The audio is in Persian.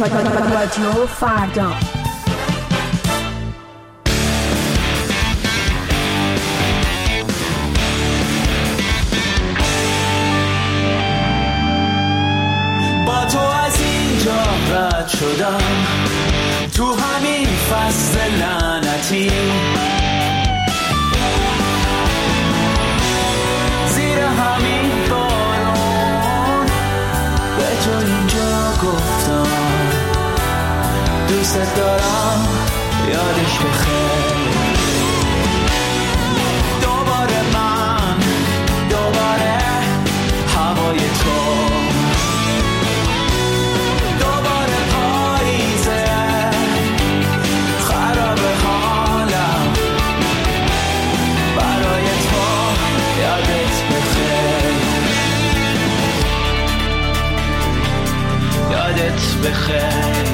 رادیو فردا. با تو از اینجا رد شدم، تو همین فصل لعنتی، زیر همین بارون به تو اینجا گفتم دوست دارم، یادش بخیر. دوباره من، دوباره هوای تو، دوباره پاییزه، خراب حالم برای تو، یادت بخیر، یادت بخیر.